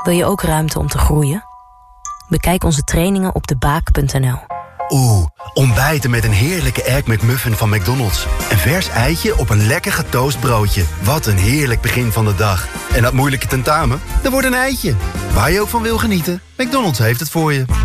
Wil je ook ruimte om te groeien? Bekijk onze trainingen op debaak.nl. Ontbijten met een heerlijke Egg McMuffin van McDonald's. Een vers eitje op een lekker getoast broodje. Wat een heerlijk begin van de dag. En dat moeilijke tentamen? Er wordt een eitje. Waar je ook van wil genieten. McDonald's heeft het voor je.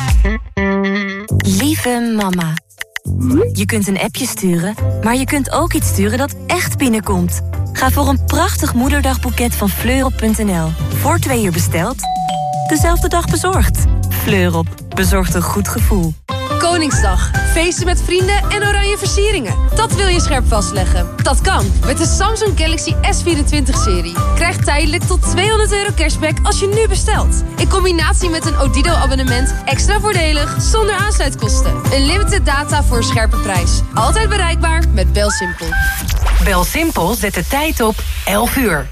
Lieve mama. Je kunt een appje sturen, maar je kunt ook iets sturen dat echt binnenkomt. Ga voor een prachtig moederdagboeket van Fleurop.nl. Voor 2 uur besteld, dezelfde dag bezorgd. Fleurop, bezorgt een goed gevoel. Koningsdag. Feesten met vrienden en oranje versieringen. Dat wil je scherp vastleggen. Dat kan met de Samsung Galaxy S24-serie. Krijg tijdelijk tot €200 cashback als je nu bestelt. In combinatie met een Odido-abonnement extra voordelig zonder aansluitkosten. Unlimited data voor een scherpe prijs. Altijd bereikbaar met BelSimpel. BelSimpel zet de tijd op 11 uur.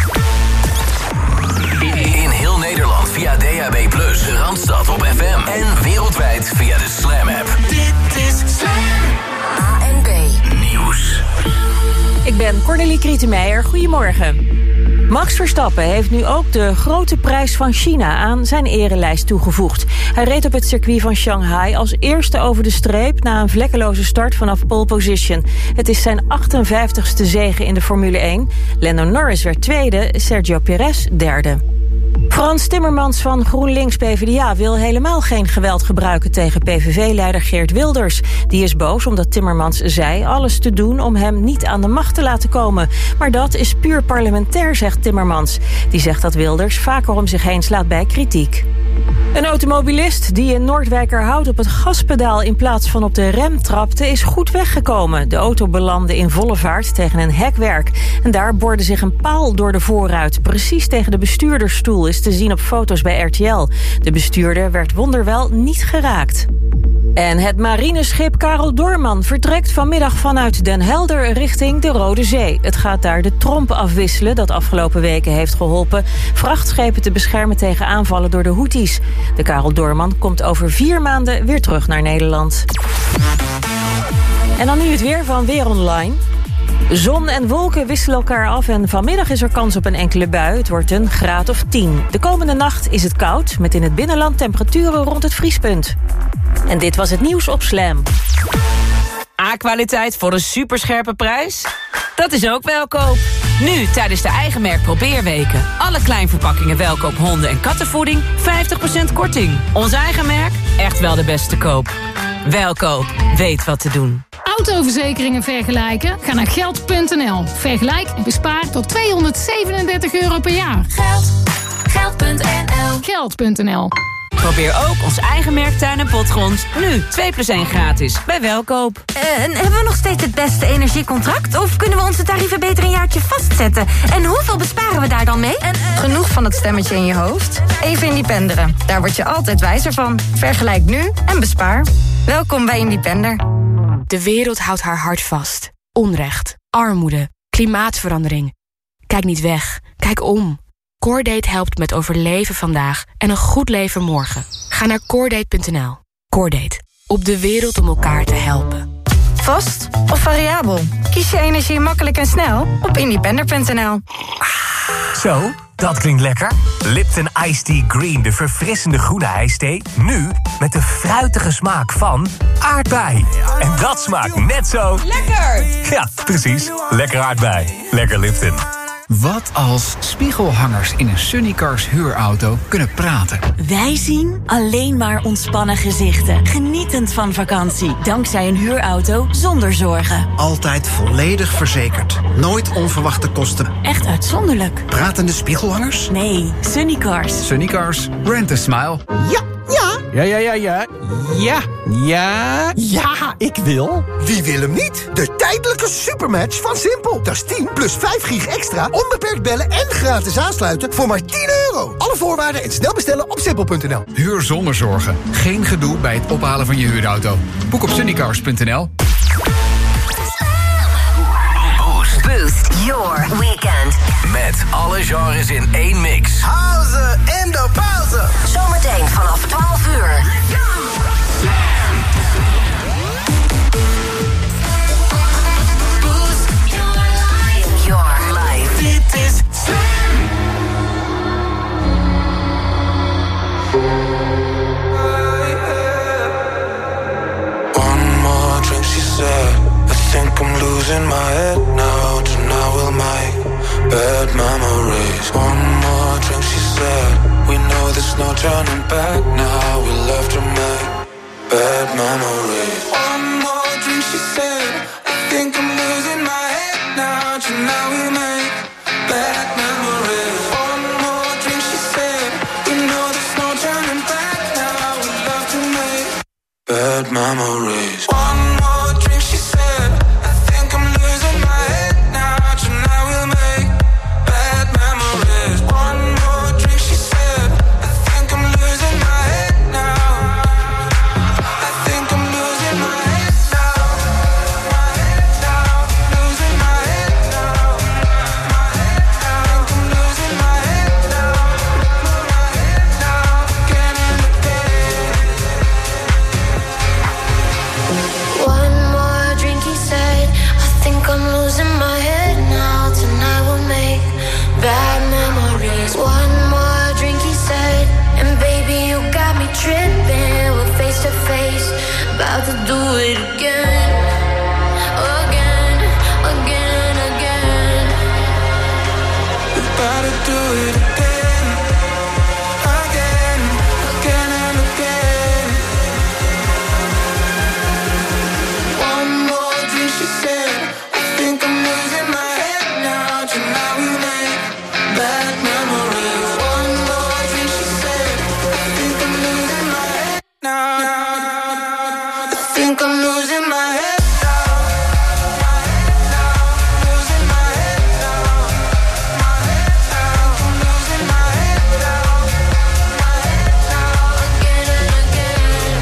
In heel Nederland via DAB+, de Randstad op FM en wereldwijd via de Slam app. Dit is Slam. ANP Nieuws. Ik ben Cornelie Krietenmeijer. Goedemorgen. Max Verstappen heeft nu ook de grote prijs van China aan zijn erelijst toegevoegd. Hij reed op het circuit van Shanghai als eerste over de streep na een vlekkeloze start vanaf pole position. Het is zijn 58ste zege in de Formule 1. Lando Norris werd tweede, Sergio Perez derde. Frans Timmermans van GroenLinks-PVDA wil helemaal geen geweld gebruiken tegen PVV-leider Geert Wilders. Die is boos omdat Timmermans zei alles te doen om hem niet aan de macht te laten komen. Maar dat is puur parlementair, zegt Timmermans. Die zegt dat Wilders vaker om zich heen slaat bij kritiek. Een automobilist die in Noordwijkerhout op het gaspedaal in plaats van op de rem trapte, is goed weggekomen. De auto belandde in volle vaart tegen een hekwerk. En daar boorde zich een paal door de voorruit. Precies tegen de bestuurdersstoel is te zien op foto's bij RTL. De bestuurder werd wonderwel niet geraakt. En het marineschip Karel Doorman vertrekt vanmiddag vanuit Den Helder richting de Rode Zee. Het gaat daar de tromp afwisselen dat afgelopen weken heeft geholpen vrachtschepen te beschermen tegen aanvallen door de Houthis. De Karel Doorman komt over 4 maanden weer terug naar Nederland. En dan nu het weer van Weer Online. Zon en wolken wisselen elkaar af en vanmiddag is er kans op een enkele bui. Het wordt een graad of 10. De komende nacht is het koud, met in het binnenland temperaturen rond het vriespunt. En dit was het nieuws op Slam. A-kwaliteit voor een superscherpe prijs? Dat is ook Welkoop. Nu tijdens de eigen merk probeerweken. Alle kleinverpakkingen Welkoop honden- en kattenvoeding 50% korting. Ons eigen merk, echt wel de beste koop. Welkoop, weet wat te doen. Autoverzekeringen vergelijken? Ga naar Geld.nl. Vergelijk en bespaar tot €237 per jaar. Geld.nl. Geld.nl. Probeer ook ons eigen merk tuin en potgrond. Nu 2+1 gratis bij Welkoop. En hebben we nog steeds het beste energiecontract? Of kunnen we onze tarieven beter een jaartje vastzetten? En hoeveel besparen we daar dan mee? Genoeg van het stemmetje in je hoofd? Even Independeren. Daar word je altijd wijzer van. Vergelijk nu en bespaar. Welkom bij Independer. De wereld houdt haar hart vast. Onrecht, armoede, klimaatverandering. Kijk niet weg, kijk om. Coredate helpt met overleven vandaag en een goed leven morgen. Ga naar coredate.nl. Coredate, op de wereld om elkaar te helpen. Vast of variabel? Kies je energie makkelijk en snel op independer.nl. Zo, dat klinkt lekker. Lipton Iced Tea Green, de verfrissende groene ijsthee. Nu met de fruitige smaak van aardbei. En dat smaakt net zo... Lekker! Ja, precies. Lekker aardbei. Lekker Lipton. Wat als spiegelhangers in een Sunnycars huurauto kunnen praten? Wij zien alleen maar ontspannen gezichten. Genietend van vakantie. Dankzij een huurauto zonder zorgen. Altijd volledig verzekerd. Nooit onverwachte kosten. Echt uitzonderlijk. Pratende spiegelhangers? Nee, Sunnycars. Sunnycars, rent a smile. Ja, ik wil. Wie wil hem niet? De tijdelijke supermatch van Simpel. Dat is 10 plus 5 gig extra, onbeperkt bellen en gratis aansluiten voor maar €10. Alle voorwaarden en snel bestellen op simpel.nl. Huur zonder zorgen. Geen gedoe bij het ophalen van je huurauto. Boek op sunnycars.nl. Boost your weekend. Met alle genres in één mix. House en de pauze. Zometeen vanaf 12 uur. Boost your life. Dit is Slam. losing my head now. Tonight we'll make bad memories. One more drink, she said. We know there's no turning back now. We love to make bad memories. One more drink, she said. I think I'm losing my head now. Tonight we make bad memories. One more drink, she said. We know there's no turning back now. We love to make bad memories. One more drink, she said. I think I'm losing my head now. Tonight we'll make bad memories. One more drink, she said. I think I'm losing my head now. I think I'm losing my head now. My head now. Losing my head now. My head now. I think I'm losing my head now. My head now. Again and again. One more drink, he said. I think I'm losing my head now. Tonight we'll make bad memories. One more drink, he said. And baby, you got me tripping. We're face to face, about to do it again. Again, again, again. We're about to do it again. Again, again and again. One more drink, she said. I think I'm losing my head now. Tonight we make bad memories. One more drink, she said. I think I'm losing my head now. I think I'm losing my head now. My head now. Losing my head now. My head now. I'm losing my head now. My head now. Again and again.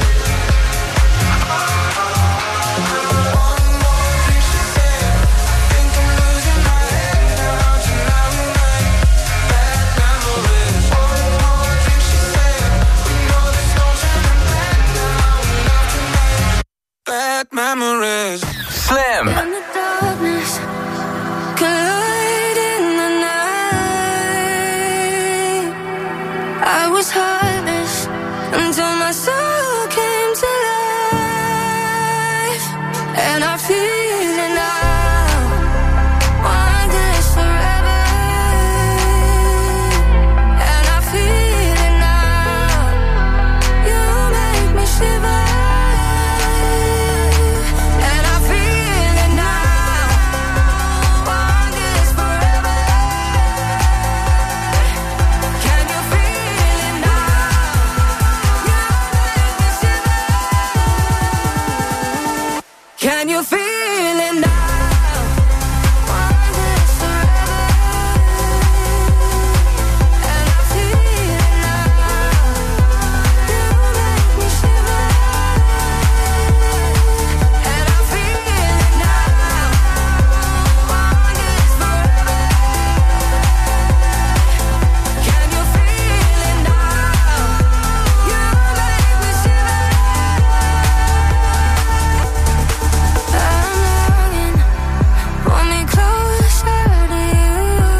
One more drink, she said. I think I'm losing my head now. Tonight we make bad memories. One more drink, she said. We know there's no turning back now. We love to make bad memories. Slam. In the darkness, collide in the night. I was heartless until my soul came to life, and I feel it now. Want this forever, and I feel it now. You make me shiver, and I feel it now. Want this forever. Can you feel it now? You make me shiver. Can you feel it now? Want this forever, and I feel it now. You make me shiver, and I feel it now. Want this forever. Can you feel it now? You make me shiver. I'm longing, pull me closer to you.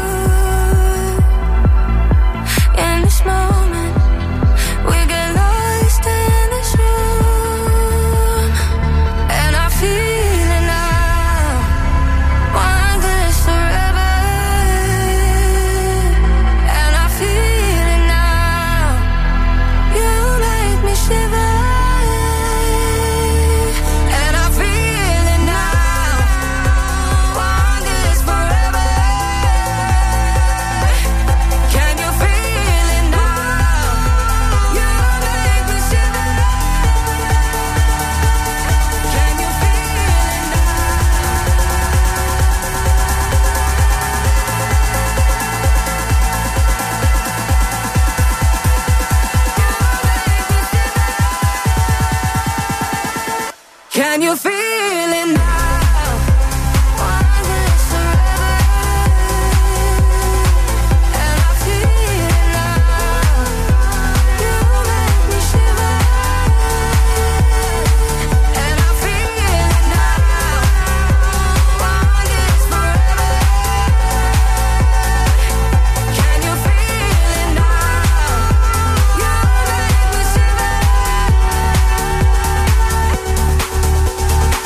In this moment, we get lost in this room, and I feel it now. Want this forever, and I feel it now. You make me shiver, and I feel it now. Want this forever. Can you feel it now? You make me shiver. Can you feel it now? Can you feel it now? Want this forever, and I feel it now. You make me shiver, and I feel it now. Want this forever. Can you feel it now? You make me shiver.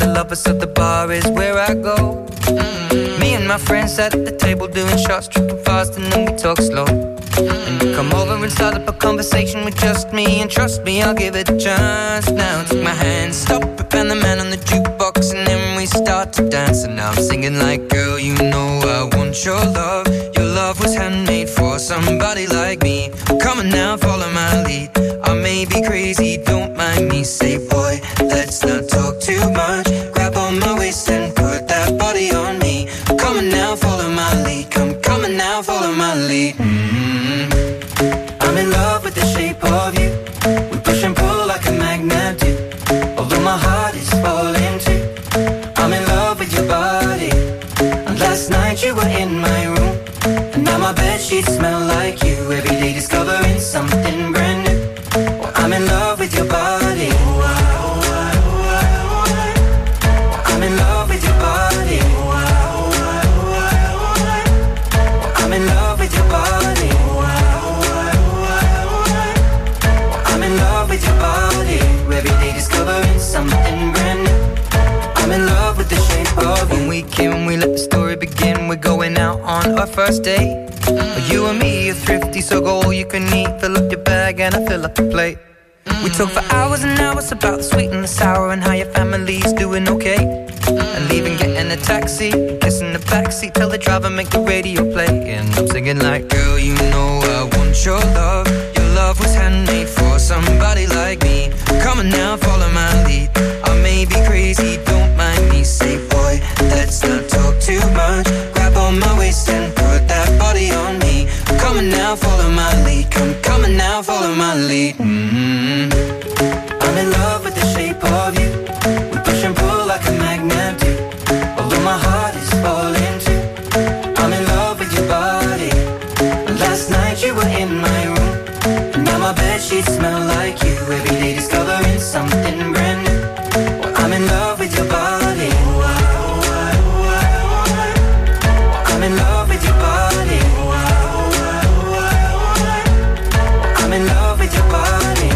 lovers, so the bar is where I go. Me and my friends at the table doing shots, tripping fast, and then we talk slow. And you come over and start up a conversation with just me, and trust me, I'll give it a chance. Now take my hand, stop it, and the man on the jukebox, and then we start to dance. And now I'm singing like, girl, you know I want your love. Your love was handmade for somebody like me. Come on now, follow my lead. I may be crazy, don't mind me. Say, boy, let's not talk too much. Grab on my waist and put that body on me. Come on now, follow my lead. Come on now, follow my lead. I'm in love with the shape of you. We push and pull like a magnet do. Although my heart is falling too. I'm in love with your body. And last night you were in my room. And now my bedsheets smell like you. Every day discovering something brand new. Well, I'm in love with your body. I'm in love with your body. I'm in love with your body. I'm in love with your body. Every day discovering something brand new. I'm in love with the shape of you. When we came, we let the story begin. We're going out on our first date. You and me are thrifty, so go all you can eat. Fill up your bag and I fill up the plate. We talk for hours and hours about the sweet and the sour and how your family's doing okay. And leaving, getting a taxi, kissing the backseat, tell the driver make the radio play. And I'm singing like, girl, you know I want your love. Your love was handmade for somebody like me. Come on now, follow my lead. I may be crazy, don't mind me. Say, boy, let's not talk too much. Grab on my waist and put that body on me. Come on now, follow my lead. Come on now, follow my lead. I'm in love with the shape of you. We push and pull like a magnet do. Although my heart is falling too. I'm in love with your body. And last night you were in my room. And now my bedsheets smell like you. Every day discovering something brand new. Well, I'm in love with your body. I'm in love with your body. I'm in love with your body.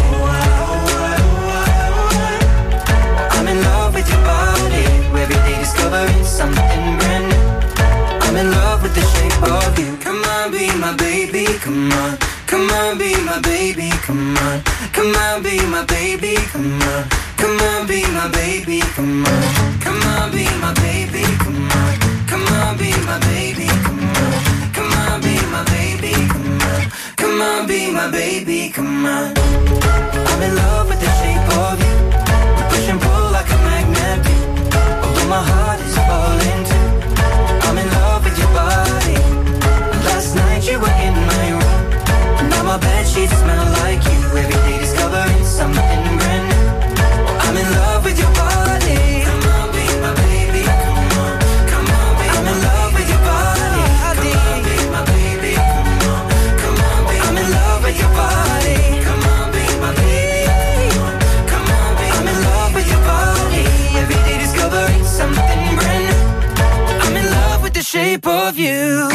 I'm in love with your body. Every day discovering something brand new. I'm in love with the shape of you. Come on, be my baby, come on. Come on, be my baby, come on. Come on, be my baby, come on. Come on, be my baby, come on. Come on, be my baby, come on. Come on, be my baby, come on. Come on, be my baby, come on. Come on, be my baby, come on. I'm in love with the shape of you. We push and pull like a magnet do. Although my heart is falling too. I'm in love with your body. Last night you were in my room. Now my bedsheets smell like you. Every day discovering something brand new. I'm in love with your body. Come on, be my baby. Come on, come on, be I'm in love with your body. Come on, be my baby. Come on, come on, be I'm in love with your body. Come on, be my baby. Come on, be I'm in love with your body. Every day discovering something brand new. I'm in love with the shape of you.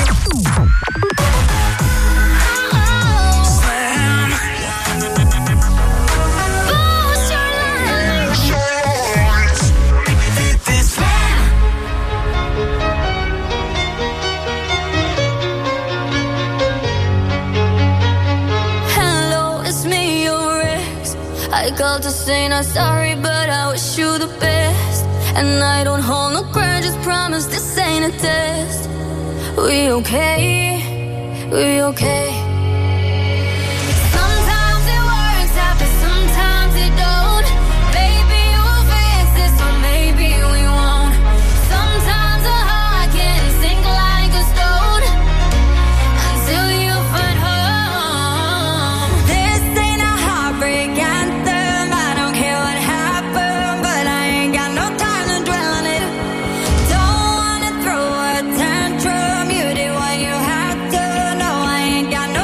I called to say not sorry, but I wish you the best. And I don't hold no grudges, promise this ain't a test. We okay, we okay. Sometimes it works out, but sometimes it don't. Maybe we'll fix this, or maybe we won't. Sometimes a heart can sink like a stone until you find home. This ain't a heartbreak anthem. I don't care what happened, but I ain't got no time to dwell on it. Don't wanna throw a tantrum. You did what you had to. No, I ain't got no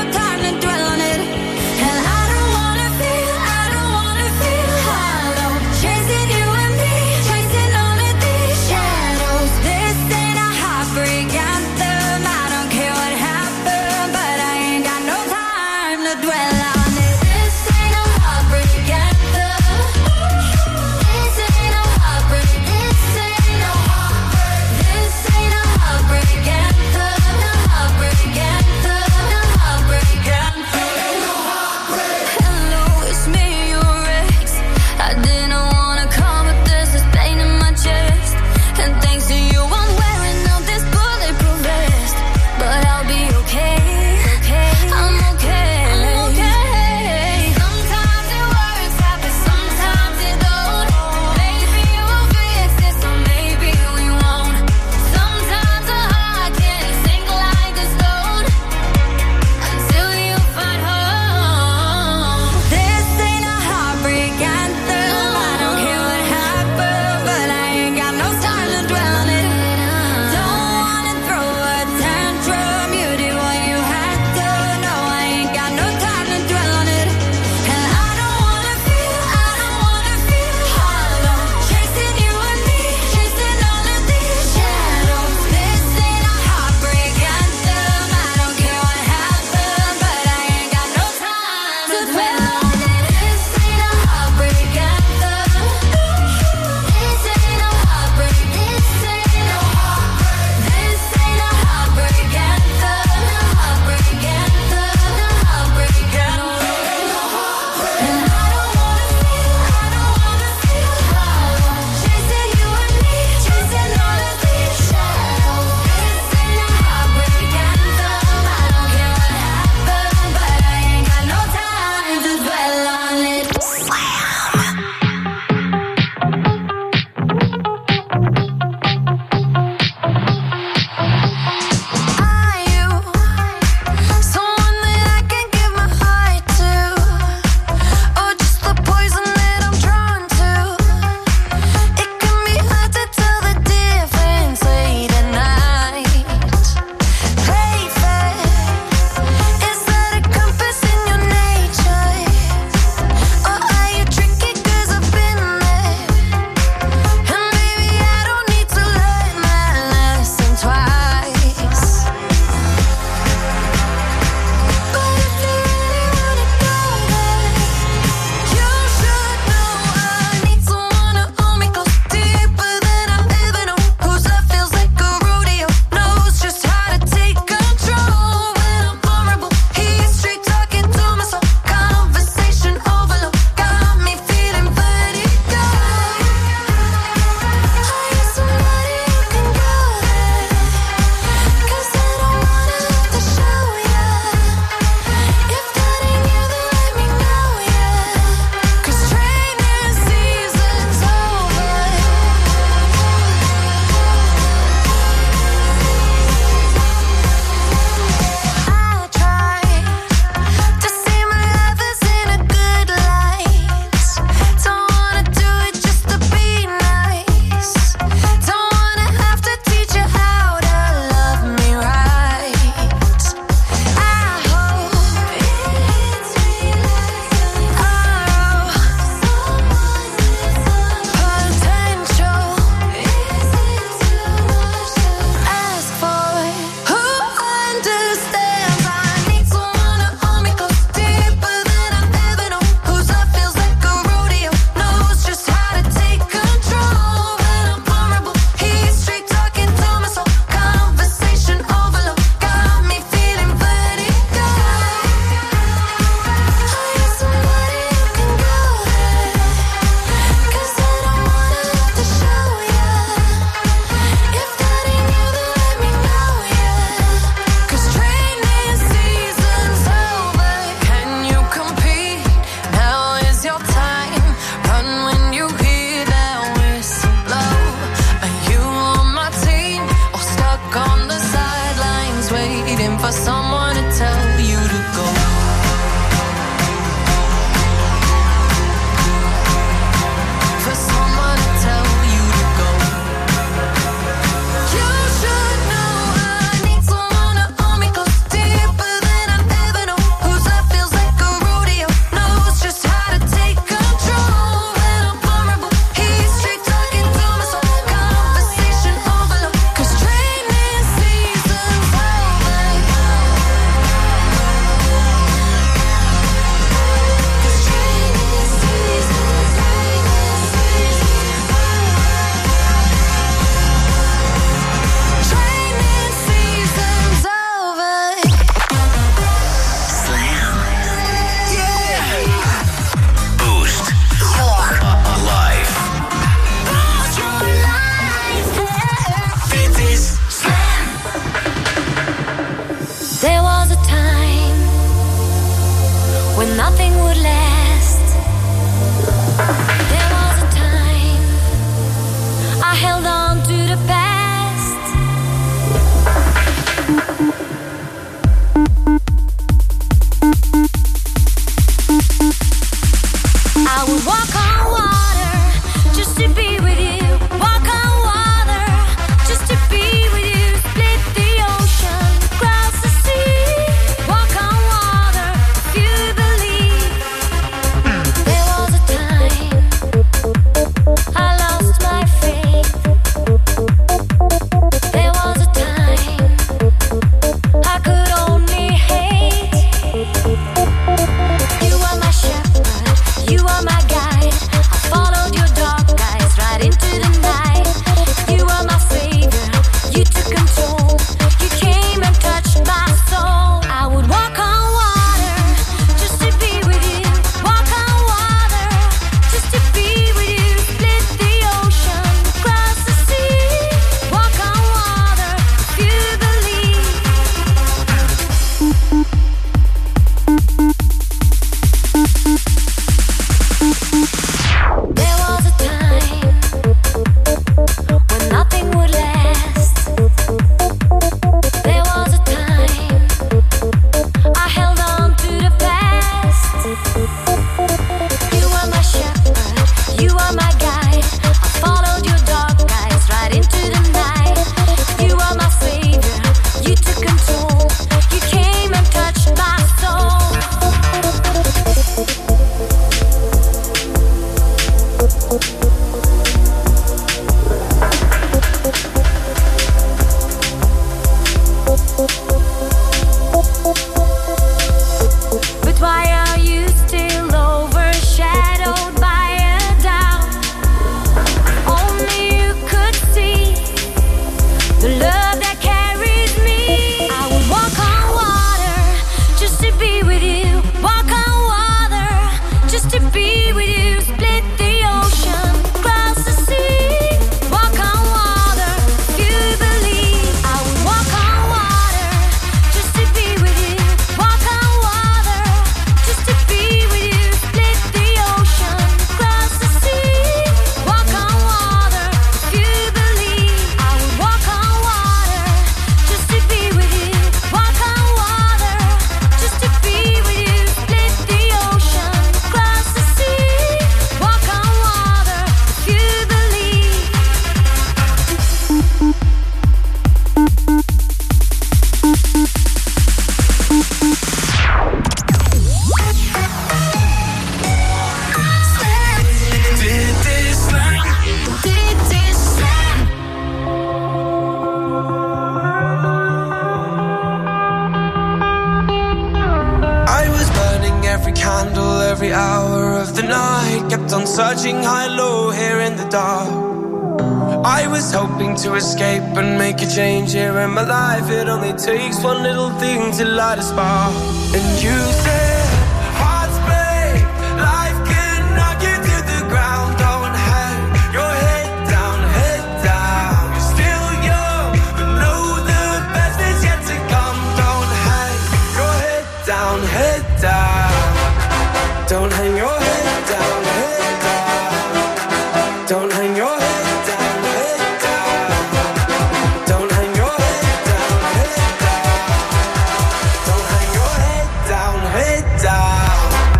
on searching high-low here in the dark. I was hoping to escape and make a change here in my life. It only takes one little thing to light a spark. And you said, hearts break, life can knock you to the ground. Don't hang your head down, head down. You're still young, but know the best is yet to come. Don't hang your head down, head down. Don't hang your head down, head down. Don't hang your head down, head down. Don't hang your head down, head down. Don't hang your head down, head down.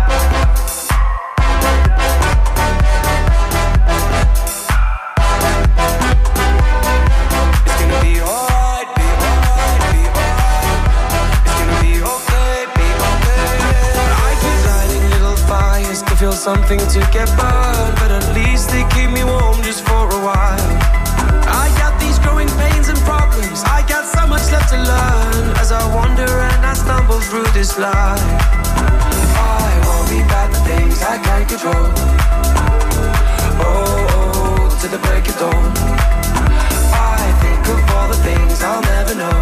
It's gonna be alright, be alright, be alright. It's gonna be okay, be okay. Life is lighting little fires to feel something to get burned, but at least they keep me warm just for a while. I got these growing pains and problems. I got so much left to learn as I wander and I stumble through this life. I worry about the things I can't control. Oh, to the break of dawn. I think of all the things I'll never know.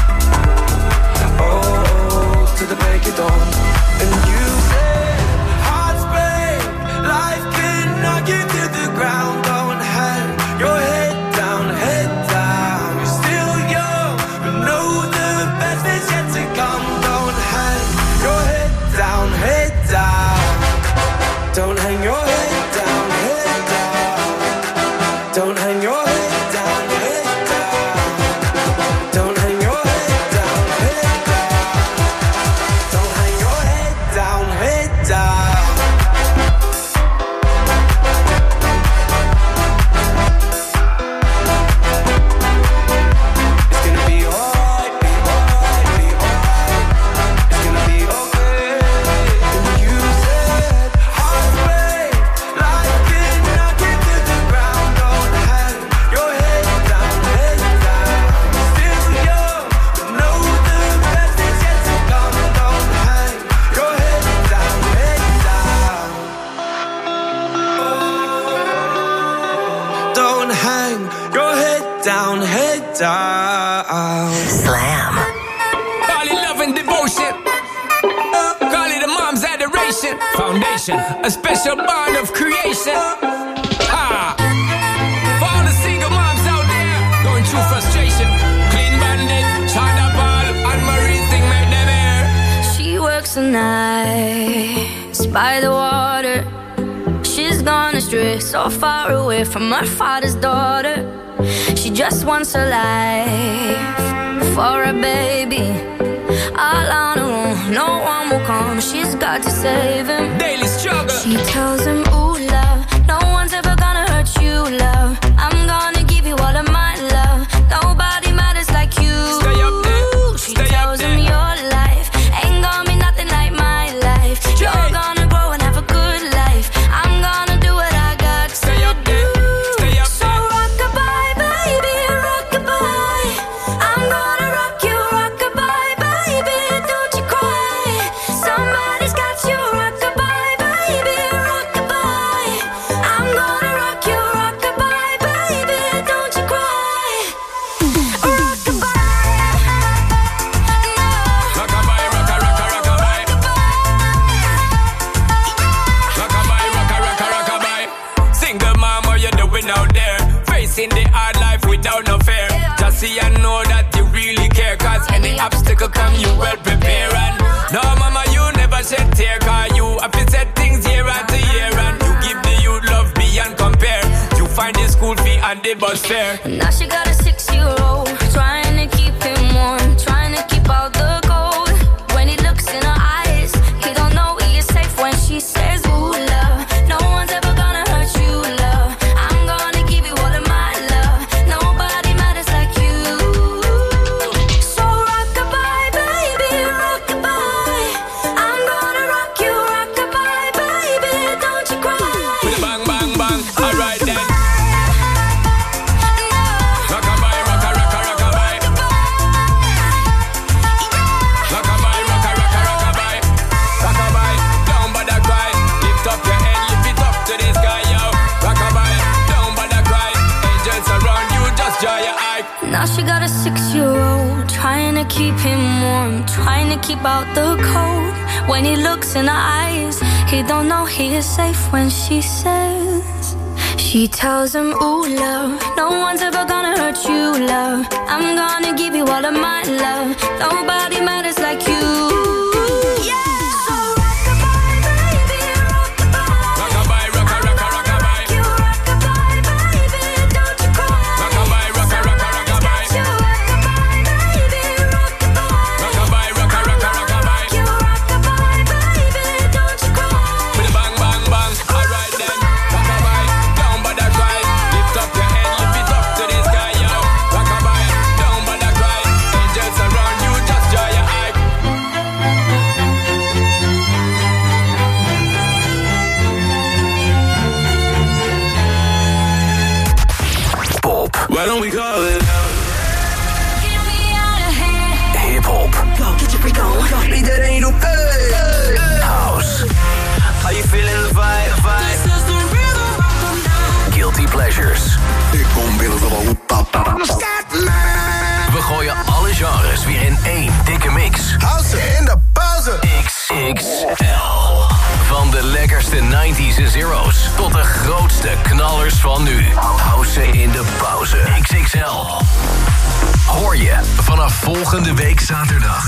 Oh, to the break of dawn. And you said, hearts break, life can knock you to the ground. Don't hang your head down, head down. You're still young, but know the best is yet to come. Don't hang your head down, head down. Don't hang your head down, head down. Don't hang your head down, head down. Don't hang your head down, head down. Don't hang your head down, head down. It's gonna be alright, be alright, be alright. It's gonna be okay. And you said, hearts break, life can knock you to the ground. Don't hang your head down, head down. Still young, but know the best is yet to come. Don't hang your head down, head down. Don't hang your head down, head down. Slam. Call it love and devotion. Call it a mom's adoration. Foundation, a special bond of creation. Ah. For all the single moms out there going through frustration. Clean Bandit, China Ball, and Marie thing make them air. She works the nights by the water. She's gone astray, so far away from her father's daughter. She just wants a life for a baby. All on her own, no one will come. She's got to save him. Daily struggle. She tells him, ooh, love, no one's ever gonna hurt you, love. I'm gonna give you all of my love. Nobody matters like you. Stay up there. She Stay tells up him there. your life ain't gonna be nothing like my life. You're gonna grow and have a good life. I'm gonna do what I got to Stay up there. Stay up So there. rock-a-bye, baby, rock-a-bye. I'm gonna rock you, rock-a-bye, baby, don't you cry. Somebody's got you, rock-a-bye, baby, rock-a-bye. I'm gonna rock you, rock-a-bye, baby, don't you cry. Rockabye, rocka, rocka, rockabye. Rockabye, rocka, rocka, rockabye. Single mom, what you doing out there? Facing the hard life without no fear. Just see and know that you really care. Cause any obstacle come, you well prepare. And no, mama, you never shed tear. Cause you have to set things year after year. And you give the youth love beyond compare. You find the school fee and the bus fare. Now she got a 6-year-old, trying to keep him warm, trying to keep out the cold. When he looks in her eyes, he don't know he is safe when she says, ooh, love, no one's ever gonna hurt you, love. I'm gonna give you all of my love. Nobody matters like you. So rock-a-bye, baby, rock-a-bye. I'm gonna rock you, rock-a-bye, baby, don't you cry. With a bang, bang, bang. Alright then. Rockabye, joy your eye. Now she got a 6-year-old, trying to keep him warm, trying to keep out the cold. When he looks in her eyes, he don't know he is safe when she says. She tells him, ooh, love, no one's ever gonna hurt you, love. I'm gonna give you all of my love. Nobody matters like you. Why don't we call it hip-hop. Get your freak on. Iedereen roept hey. House. How you feeling the vibe? Guilty pleasures. Ik kom binnen van We gooien alle genres weer in één dikke mix. House in de pauze. XXL. Van de lekkerste 90s en zero's tot de grootste knallers van nu. House in de pauze. XXL. Hoor je vanaf volgende week zaterdag.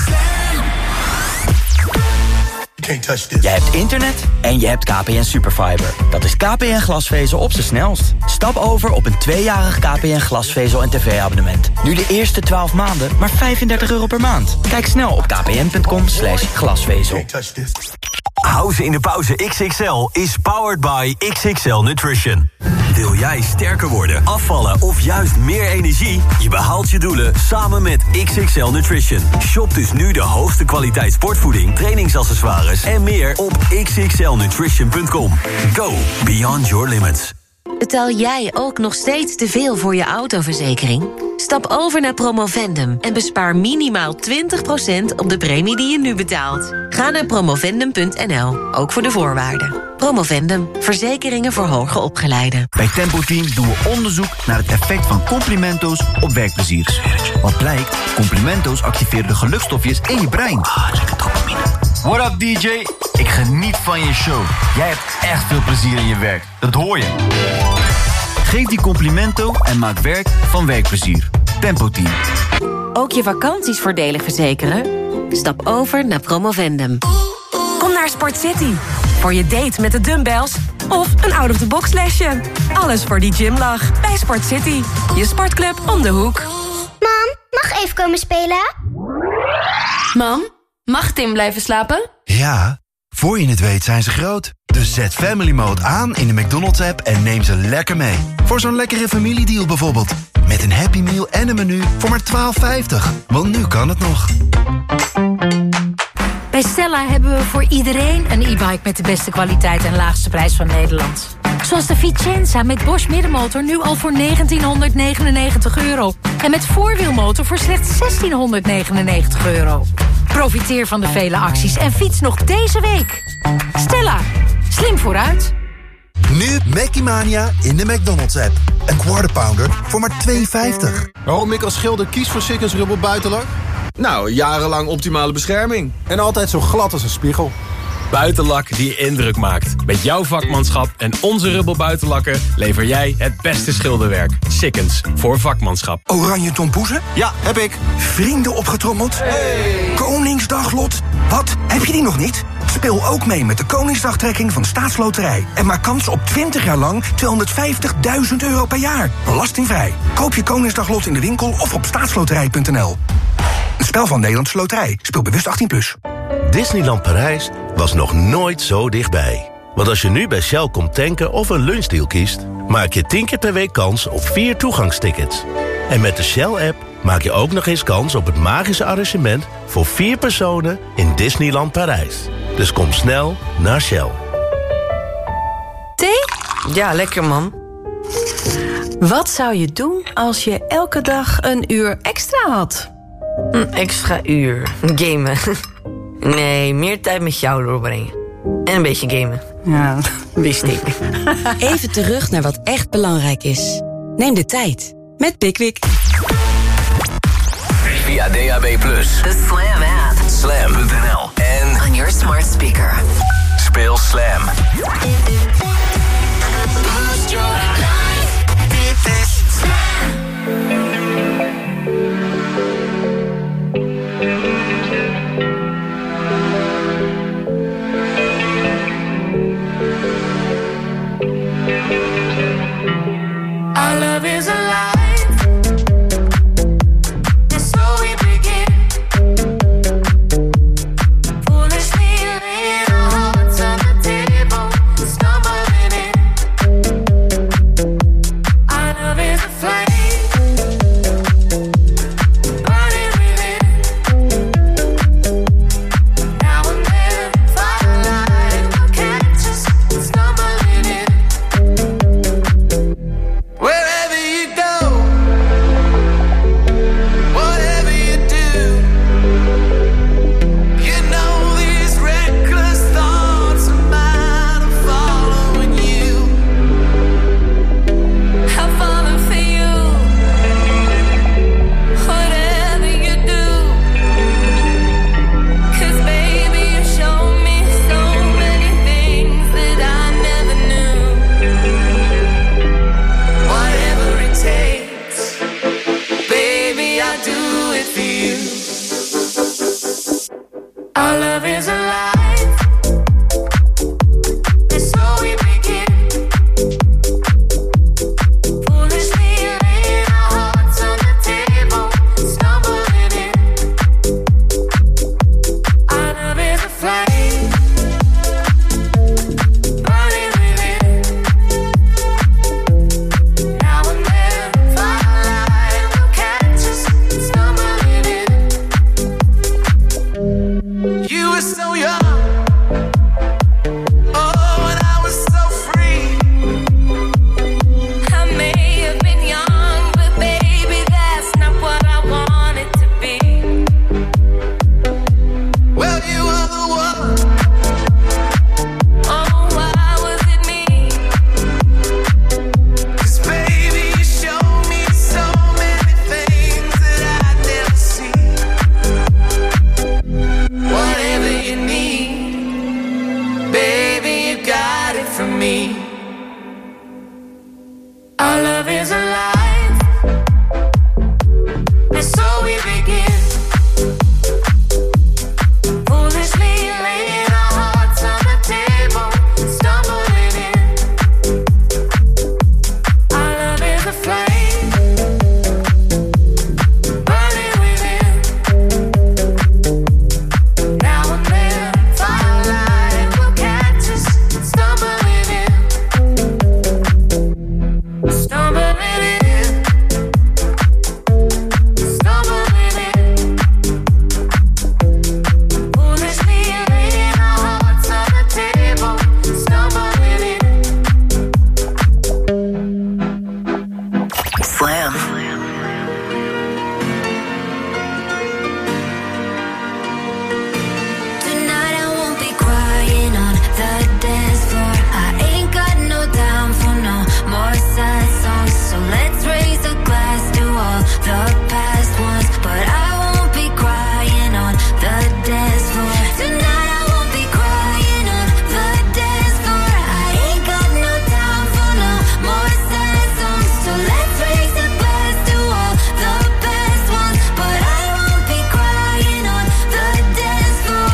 Jij hebt internet en je hebt KPN Superfiber. Dat is KPN glasvezel op z'n snelst. Stap over op een 2-jarig KPN glasvezel en tv-abonnement. Nu de eerste 12 maanden maar €35 per maand. Kijk snel op kpn.com/glasvezel. House in de pauze XXL is powered by XXL Nutrition. Wil jij sterker worden, afvallen of juist meer energie? Je behaalt je doelen samen met XXL Nutrition. Shop dus nu de hoogste kwaliteit sportvoeding, trainingsaccessoires en meer op xxlnutrition.com. Go beyond your limits. Betaal jij ook nog steeds te veel voor je autoverzekering? Stap over naar Promovendum en bespaar minimaal 20% op de premie die je nu betaalt. Ga naar promovendum.nl, ook voor de voorwaarden. Promovendum, verzekeringen voor hoger opgeleiden. Bij Tempo Team doen we onderzoek naar het effect van complimento's op werkplezier. Wat blijkt? Complimento's activeren de gelukstofjes in je brein. What up DJ? Ik geniet van je show. Jij hebt echt veel plezier in je werk. Dat hoor je. Geef die complimento en maak werk van werkplezier. Tempo Team. Ook je vakanties voordelig verzekeren? Stap over naar Promovendum. Kom naar Sport City. Voor je date met de dumbbells of een out-of-the-box lesje. Alles voor die gymlach bij Sport City. Je sportclub om de hoek. Mam, mag even komen spelen? Mam, mag Tim blijven slapen? Ja, voor je het weet zijn ze groot. Dus zet Family Mode aan in de McDonald's-app en neem ze lekker mee. Voor zo'n lekkere familiedeal bijvoorbeeld. Met een Happy Meal en een menu voor maar $12,50. Want nu kan het nog. Bij Stella hebben we voor iedereen een e-bike met de beste kwaliteit en laagste prijs van Nederland. Zoals de Vicenza met Bosch middenmotor nu al voor €1999. En met voorwielmotor voor slechts €1699. Profiteer van de vele acties en fiets nog deze week. Stella, slim vooruit. Nu Mackie Mania in de McDonald's-app. Een quarter pounder voor maar $2,50. Waarom ik als schilder kies voor Sikkens Rubber Buitenlak? Nou, jarenlang optimale bescherming. En altijd zo glad als een spiegel. Buitenlak die indruk maakt. Met jouw vakmanschap en onze Rubber Buitenlakken lever jij het beste schilderwerk. Sikkens, voor vakmanschap. Oranje tompoezen? Ja, heb ik. Vrienden opgetrommeld? Hey. Koningsdaglot? Wat? Heb je die nog niet? Speel ook mee met de Koningsdagtrekking van Staatsloterij. En maak kans op 20 jaar lang €250.000 per jaar. Belastingvrij. Koop je Koningsdaglot in de winkel of op staatsloterij.nl. Een spel van Nederlandse Loterij. Speel bewust 18+. Disneyland Parijs was nog nooit zo dichtbij. Want als je nu bij Shell komt tanken of een lunchdeal kiest, maak je 10 keer per week kans op 4 toegangstickets. En met de Shell-app maak je ook nog eens kans op het magische arrangement voor 4 personen in Disneyland Parijs. Dus kom snel naar Shell. Thee? Ja, lekker man. Wat zou je doen als je elke dag een uur extra had? Een extra uur. Gamen. Nee, meer tijd met jou doorbrengen. En een beetje gamen. Ja, wist ik. Even terug naar wat echt belangrijk is. Neem de tijd. Met Pickwick. Via DAB+. The Slam app. Slam.nl. En On your smart speaker. speel Slam. Boost your life. Dit is Slam. Our love is alive. And so we begin. Foolishly laying our hearts on the table, stumbling in. Our love is a flame, burning within. Now and then, firelight will catch us stumbling in. Wherever you go, whatever you do, you know these reckless thoughts of mine are following you. I'm falling for you, whatever you do. 'Cause baby, you show me so many things that I never knew. Whatever it takes, baby, I'll do it for you. Our love is alive, and so we begin. Foolishly laying our hearts on the table, stumbling in. Our love is a flame, burning within. Now and then, firelight will catch us stumbling in. You were so young, oh, and I was so free. I may have been young, but baby, that's not what I wanted to be. Well, you were the one. Oh, why was it me? 'Cause baby, you showed me so many things that I'd never see. Whatever you need, baby, you got it from me. Our love is alive, and so we begin. Foolishly laying our hearts on the table, stumbling in. Our love is a flame, burning within. Now and then, firelight will catch us stumbling in. Stumbling in. Stumbling in. Foolishly laying our hearts on the table, stumbling in. Slam. Tonight I won't be crying on the dance floor. I ain't got no time for no more sad songs. So let's raise a glass to all the past ones. But I won't be crying on the dance floor. Tonight I won't be crying on the dance floor. I ain't got no time for no more sad songs. So let's raise a glass to all the past ones. But I won't be crying on the dance floor.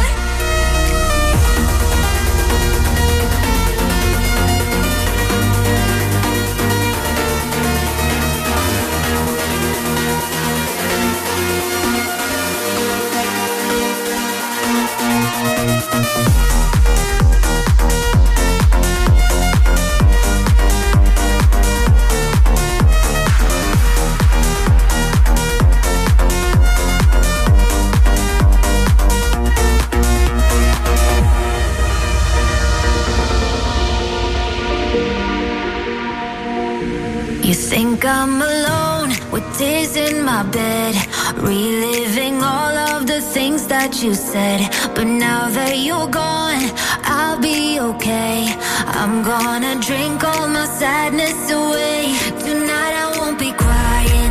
You think I'm alone with tears in my bed, reliving all of the things that you said. But now that you're gone, I'll be okay. I'm gonna drink all my sadness away. Tonight I won't be crying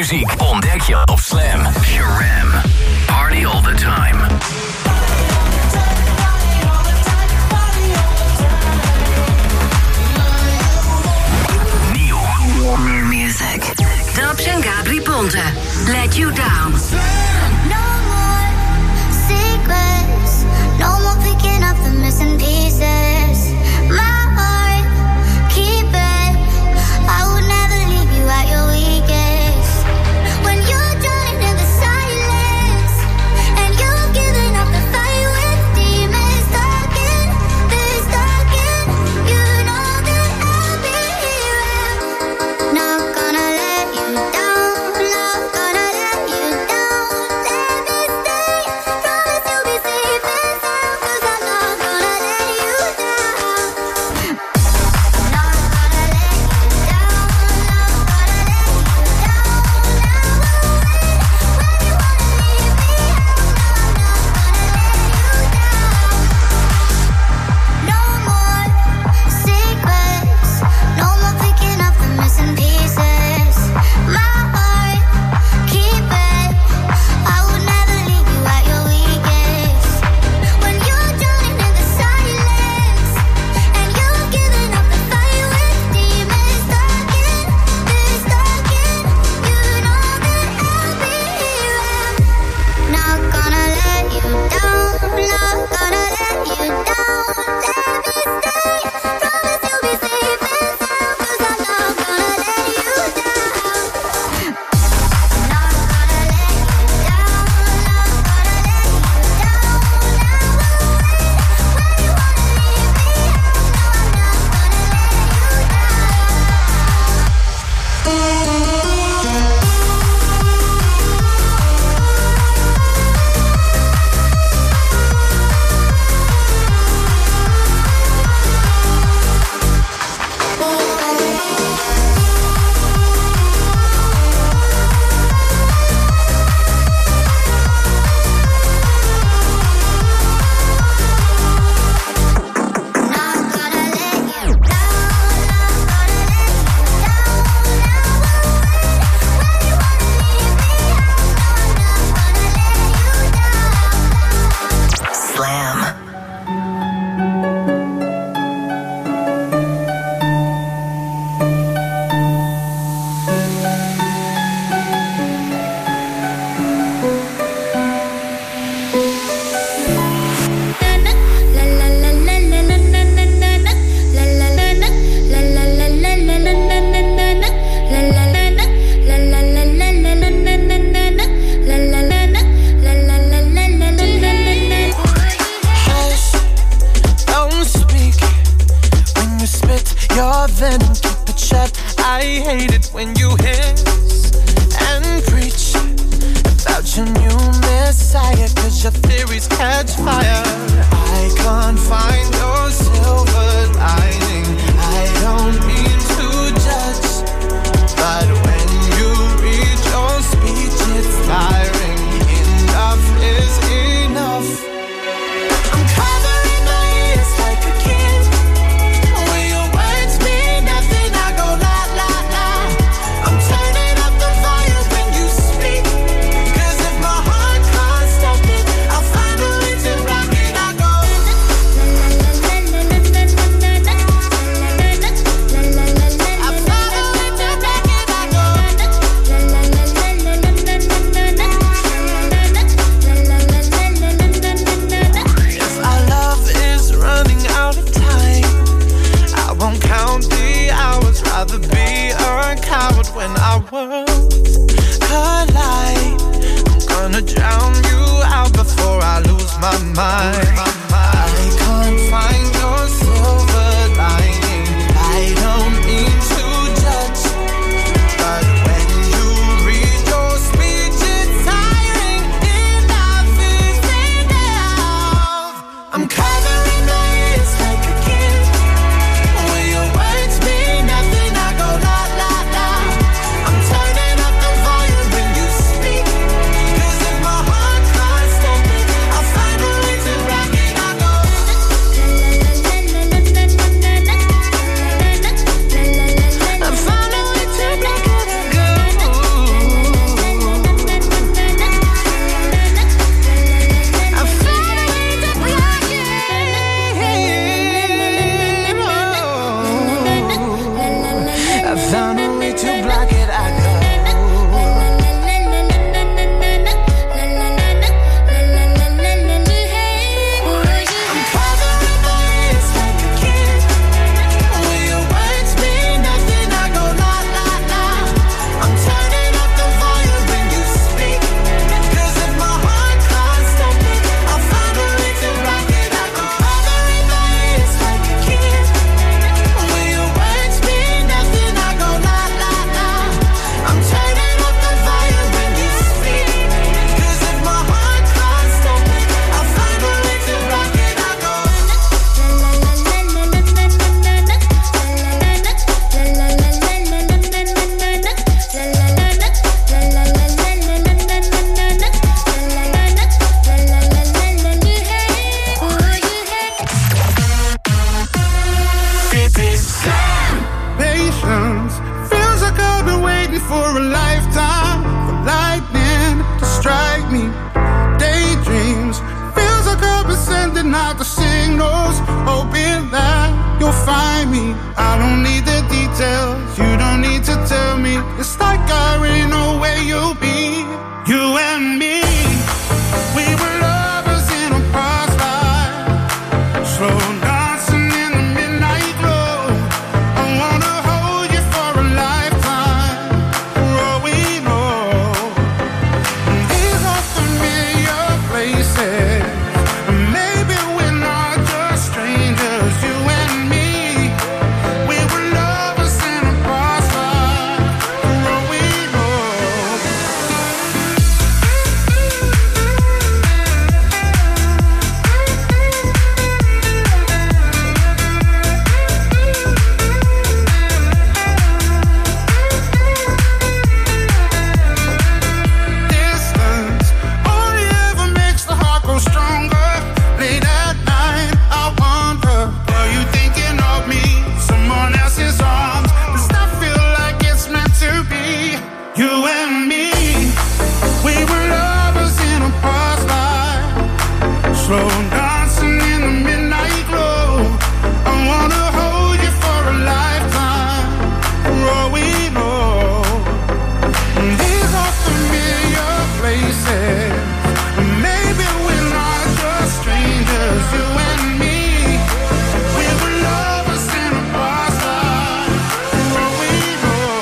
muziek ontdek je op Slam. Sharam. Party all the time. New music. Dubs en Gabri Ponte. Let You Down. No more secrets. No more picking up the missing pieces. My heart, keep it. I would never leave you at your weakest. When you're drowning in the silence, and you're giving up the fight with demons talking, this talking, you know that I'll be here. Not gonna let you down, not gonna let you down. Let me stay, promise you'll be safe and sound, 'cause I'm not gonna let you down. Not gonna let you down, not gonna let you down. Now we'll wait when you wanna leave me out. No, I'm not gonna let you down. No more secrets, no more picking up the missing pieces. My heart, keep it. I would never leave you at your weakest. When you're drowning in the silence, and you're giving up the fight with demons talking, this talking, you know that I'll be here. Not gonna let you down, not gonna let you down. Let me stay, promise you'll be safe and sound, 'cause I'm not gonna let you down. Not gonna let you down, not gonna let you down. Now we'll wait when you wanna leave me out. No, I'm not gonna let you Slam. Hush, don't speak. When you spit your venom, keep it shut. I hate it when you hiss and preach about your new messiah, 'cause your theories catch fire. I can't find your silver lining. I don't mean to judge, but when you read your speech, it's tiring. Enough is enough. I'm covering my ears like a kid. When your words mean nothing, I go la la la. I'm turning up the volume when you speak, 'cause if my heart can't stop it, I'll find a way to rock it. I go rock don't need the details, you don't need to tell me. It's like I already know where you'll be. You and me, we were lovers in a past life, slow dancing in the midnight glow. I wanna hold you for a lifetime, for all we know. These are familiar places, maybe we're not just strangers. You and me, we were lovers in a past life, for all we know. Distance only ever makes the heart grow stronger. Late at night, I wonder, are you thinking of me? Someone else's arms. Does that feel like it's meant to be? You and me, we were lovers in a past life, slow dancing in the midnight glow. I wanna hold you for a lifetime, for all we know. These are familiar places, maybe we're not just strangers. You and me, we were lovers in a past life, for all we know.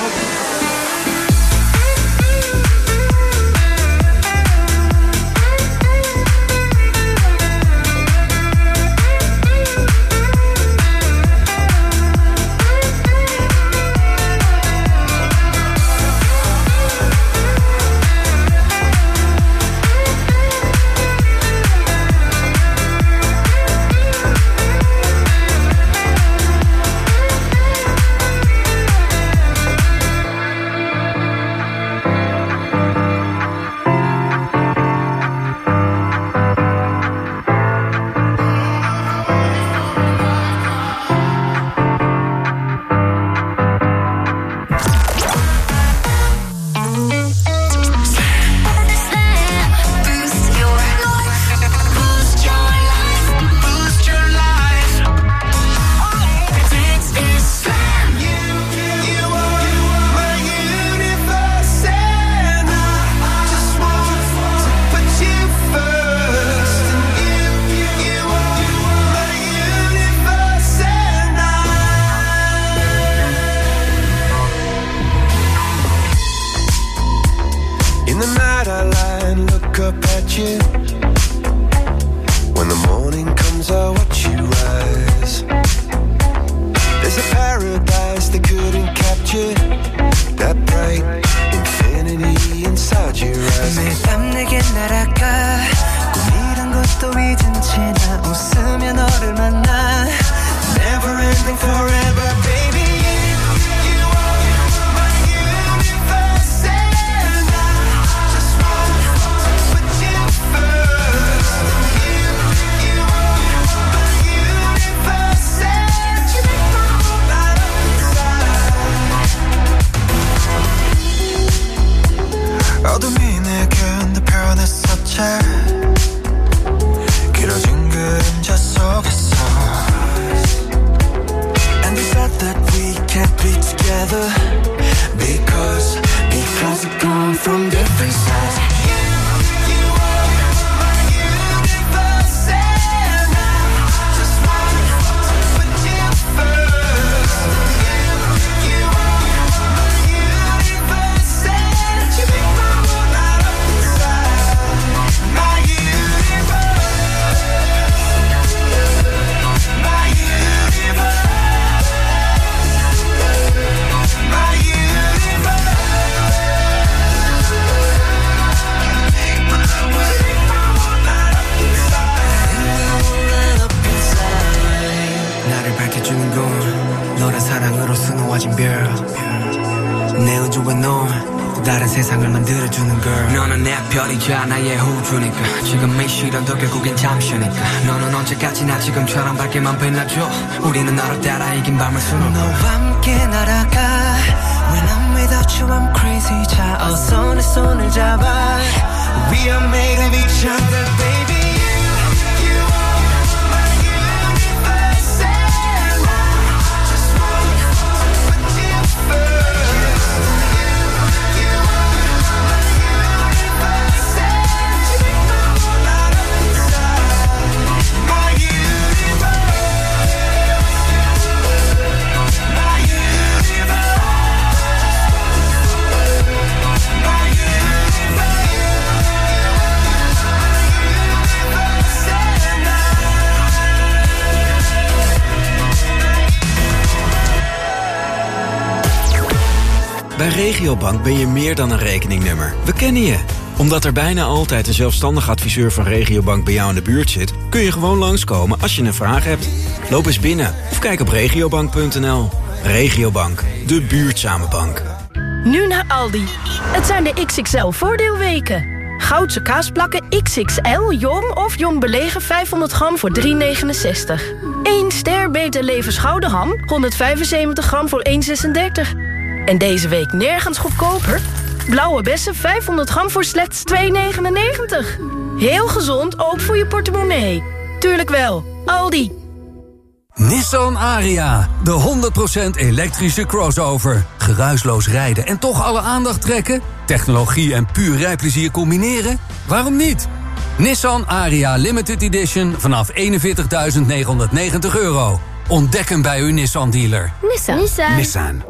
In the night I lie and look up at you. When the morning comes I watch you rise. There's a paradise they couldn't capture, that bright infinity inside your eyes. 매일 밤 내게 날아가 꿈이란 것도 잊은 채 나 웃으며 너를 만나. Never ending forever baby. You are my universe and I just want to put you first. You are my universe and you make my whole light up inside. 어둠이 내겐 더 변했었지. 길어진 그림자 속에서 And they said that we can't be together Because we've come from different sides. You are my universe and I just want to put you first. You are my universe and you make my world light up inside. My universe. My universe. My universe. 나를 밝혀주는 건 너란 사랑으로 수놓아진 별. 내 우주에 넌 또 다른 세상을 만들어주는 girl. 너는 내 별이자 나의 호주니까 지금의 시련도 결국엔 잠시니까 너는 언제까지나 지금처럼 밝게만 빛나줘. 우리는 너를 따라 이긴 밤을 수놓고 너와 함께 날아가. When I'm without you I'm crazy. 자 어서 내 손을 잡아. We are made of each other baby. You are my universe and I just want Bij Regiobank ben je meer dan een rekeningnummer. We kennen je. Omdat er bijna altijd een zelfstandig adviseur van Regiobank bij jou in de buurt zit, kun je gewoon langskomen als je een vraag hebt. Loop eens binnen of kijk op regiobank.nl. Regiobank, de buurtzame bank. Nu naar Aldi. Het zijn de XXL voordeelweken. Goudse kaasplakken XXL jong of jong belegen 500 gram voor €3,69. 1 ster Beter Leven schouderham 175 gram voor €1,36. En deze week nergens goedkoper. Blauwe bessen 500 gram voor slechts €2,99. Heel gezond, ook voor je portemonnee. Tuurlijk wel, Aldi. Nissan Ariya, de 100% elektrische crossover. Geruisloos rijden en toch alle aandacht trekken? Technologie en puur rijplezier combineren? Waarom niet? Nissan Ariya Limited Edition vanaf €41.990. Ontdek hem bij uw Nissan-dealer. Nissan.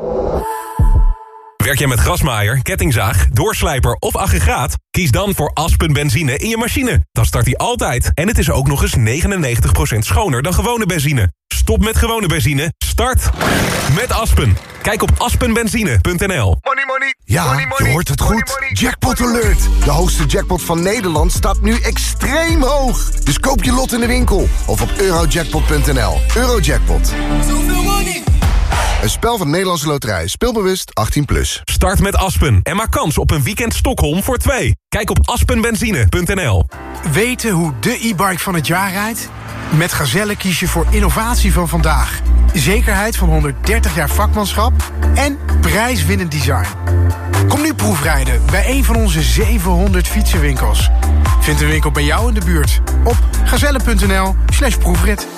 Werk jij met grasmaaier, kettingzaag, doorslijper of aggregaat? Kies dan voor Aspen benzine in je machine. Dan start hij altijd. En het is ook nog eens 99% schoner dan gewone benzine. Stop met gewone benzine. Start met Aspen. Kijk op aspenbenzine.nl. Ja, je hoort het goed. Jackpot alert. De hoogste jackpot van Nederland staat nu extreem hoog. Dus koop je lot in de winkel of op eurojackpot.nl. Eurojackpot. Zoveel money. Een spel van Nederlandse Loterij. Speelbewust 18+. Start met Aspen en maak kans op een weekend Stockholm voor 2. Kijk op aspenbenzine.nl. Weten hoe de e-bike van het jaar rijdt? Met Gazelle kies je voor innovatie van vandaag. Zekerheid van 130 jaar vakmanschap en prijswinnend design. Kom nu proefrijden bij een van onze 700 fietsenwinkels. Vind een winkel bij jou in de buurt op gazelle.nl/proefrit.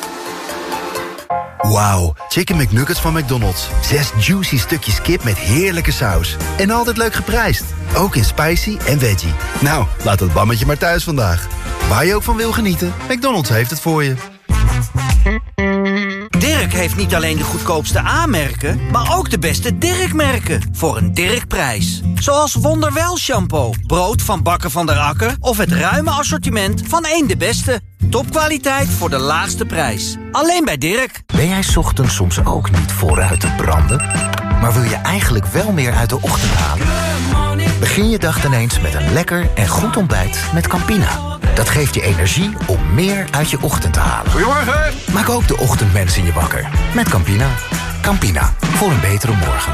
Wauw, Chicken McNuggets van McDonald's. 6 juicy stukjes kip met heerlijke saus. En altijd leuk geprijsd. Ook in spicy en veggie. Nou, laat het bammetje maar thuis vandaag. Waar je ook van wil genieten, McDonald's heeft het voor je. Dirk heeft niet alleen de goedkoopste A-merken, maar ook de beste Dirk-merken. Voor een Dirk-prijs. Zoals Wonderwel shampoo, brood van Bakker van der Akker of het ruime assortiment van Eén de Beste. Topkwaliteit voor de laagste prijs. Alleen bij Dirk. Ben jij 's ochtends soms ook niet vooruit te branden? Maar wil je eigenlijk wel meer uit de ochtend halen? Begin je dag dan eens met een lekker en goed ontbijt met Campina. Dat geeft je energie om meer uit je ochtend te halen. Goedemorgen. Maak ook de ochtendmensen in je wakker. Met Campina. Campina, voor een betere morgen.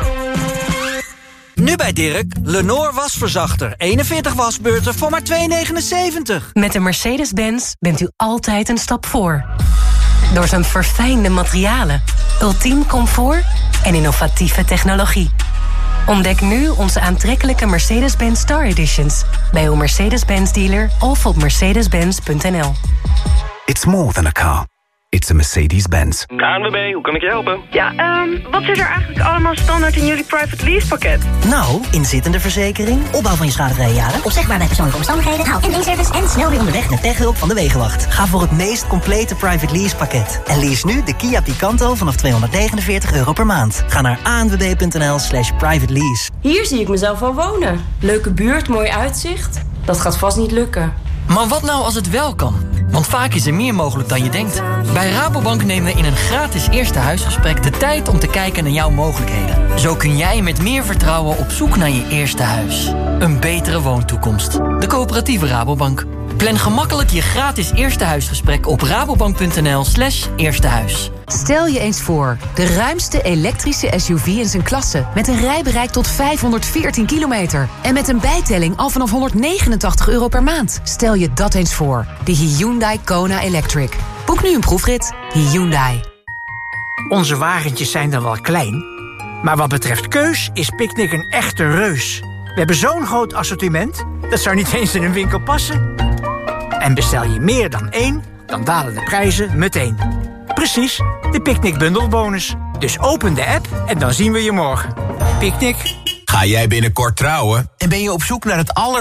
Nu bij Dirk, Lenore wasverzachter. 41 wasbeurten voor maar €2,79. Met de Mercedes-Benz bent u altijd een stap voor. Door zijn verfijnde materialen, ultiem comfort en innovatieve technologie. Ontdek nu onze aantrekkelijke Mercedes-Benz Star Editions bij uw Mercedes-Benz dealer of op mercedes-benz.nl. It's more than a car. It's a Mercedes-Benz. KNWB, hoe kan ik je helpen? Ja, wat zit er eigenlijk allemaal standaard in jullie private lease pakket? Nou, inzittende verzekering, opbouw van je schadevrije jaren, opzegbaar bij persoonlijke omstandigheden, haal- en inservice en snel weer onderweg met techhulp van de Wegenwacht. Ga voor het meest complete private lease pakket. En lease nu de Kia Picanto vanaf €249 per maand. Ga naar anwb.nl/private lease. Hier zie ik mezelf wel wonen. Leuke buurt, mooi uitzicht. Dat gaat vast niet lukken. Maar wat nou als het wel kan? Want vaak is er meer mogelijk dan je denkt. Bij Rabobank nemen we in een gratis eerste huisgesprek de tijd om te kijken naar jouw mogelijkheden. Zo kun jij met meer vertrouwen op zoek naar je eerste huis. Een betere woontoekomst. De coöperatieve Rabobank. Plan gemakkelijk je gratis eerste huisgesprek op rabobank.nl/eerstehuis. Stel je eens voor, de ruimste elektrische SUV in zijn klasse. Met een rijbereik tot 514 kilometer. En met een bijtelling al vanaf €189 per maand. Stel je dat eens voor. De Hyundai Kona Electric. Boek nu een proefrit. Hyundai. Onze wagentjes zijn dan wel klein. Maar wat betreft keus is Picnic een echte reus. We hebben zo'n groot assortiment, dat zou niet eens in een winkel passen. En bestel je meer dan 1, dan dalen de prijzen meteen. Precies, de Picnic Bundelbonus. Dus open de app en dan zien we je morgen. Picnic. Ga jij binnenkort trouwen en ben je op zoek naar het